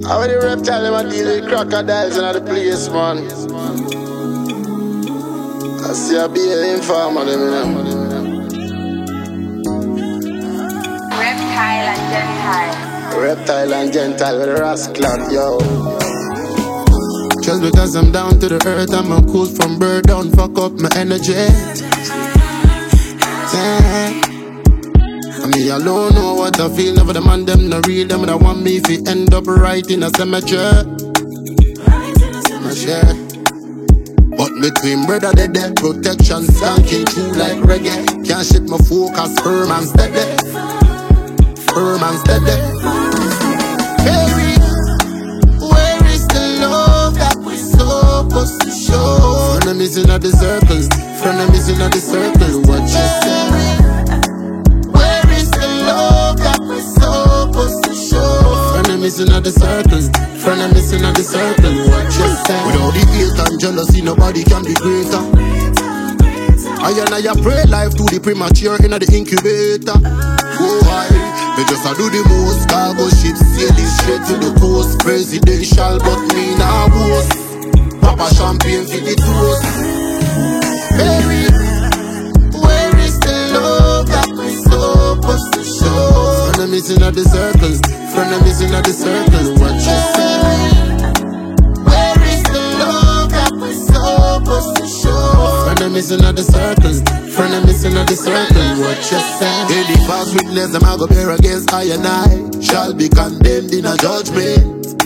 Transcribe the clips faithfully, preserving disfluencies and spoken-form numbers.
How the reptile them a deal with crocodiles in the place, man? I see a be an informer them, you know. Reptile and Gentile. Reptile and Gentile with a rascal, yo. Just because I'm down to the earth, I'm a cool from birth. Don't fuck up my energy. Damn. I mean, I don't know what I feel. Never the man them no real them. That want me if he end up right in a cemetery. Cemetery. But between brother dead, dead protection skanking true like reggae. Can't ship my focus, firm and steady. Firm and steady. Baby, where is the love that we supposed to show? Friend of missing at the circles. Friend of missing at the circle. What you say? Missing at the circles, friend I'm missing at the circle. What you say? Without the hate and jealousy, nobody can be greater. I and I pray life to the premature in the incubator. Go high, they just a do the most. Cargo ships sailing straight to the coast. Presidential, but me now boast. Papa champagne for the toast. Baby, where is the love that we supposed to show? Friend I'm missing at the circles. Friend, I'm missing at the circle. What you say? Where is the love that we're supposed to show? Friend, I'm missing at the circles. Friend, I'm missing at the circle. What you say? Any false witness, them I go bear against I and I shall be condemned in a judgment.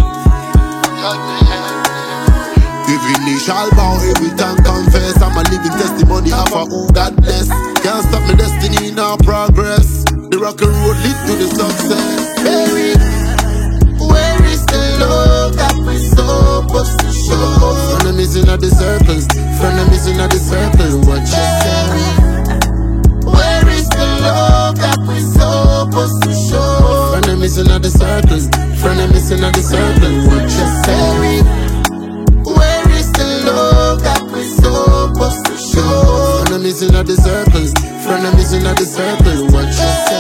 Every knee shall bow, every tongue confess. I'm a living testimony of a who God bless. Can't stop my destiny, now progress. The rock and road lead to the success. Baby, where is the love that we're supposed to show? Friend, I'm missing at the circles. Friend, I'm missing at the circle. What you say? Where is the love that we're supposed to show? Friend, I'm missing at the circles. Friend, I'm missing at the circle. What you say? Where is the love that we're supposed to show? Friend, I'm missing at the circles. Friend, I'm missing at the circle. What you say?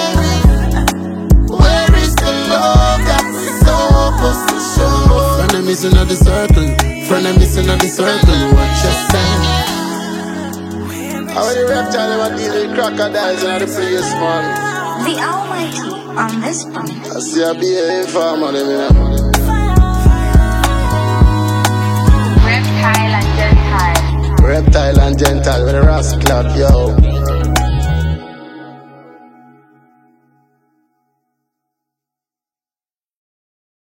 Friend, I'm missing at the circle. Friend, I'm missing at the circle. What you say? How the reptile them a deal with crocodiles in the place, man? The Almighty on this one. I see a be an informer them, you know. Reptile and Gentile. Reptile and Gentile with a rascal, yo.